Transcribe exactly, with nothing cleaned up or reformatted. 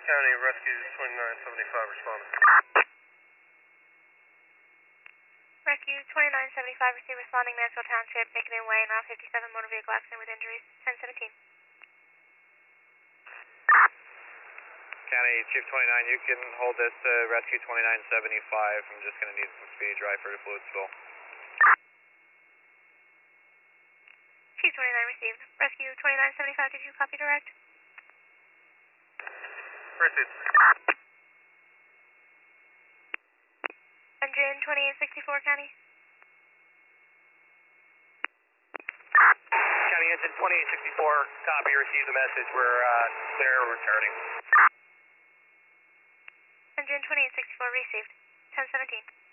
County Rescue twenty-nine seventy-five responding. Rescue twenty-nine seventy-five, receive responding Mansfield Township, Macon Way, and Route fifty-seven, motor vehicle accident with injuries, ten seventeen. County Chief twenty-nine, you can hold this uh, Rescue twenty-nine seventy-five. I'm just going to need some speed drive for the fluid spill. Chief twenty-nine received. Rescue twenty-nine seventy-five, did you copy direct? Received. Engine twenty-eight sixty-four, County. County Engine twenty-eight sixty-four, copy, received the message. We're uh, clear, returning. Engine twenty-eight sixty-four received, ten seventeen.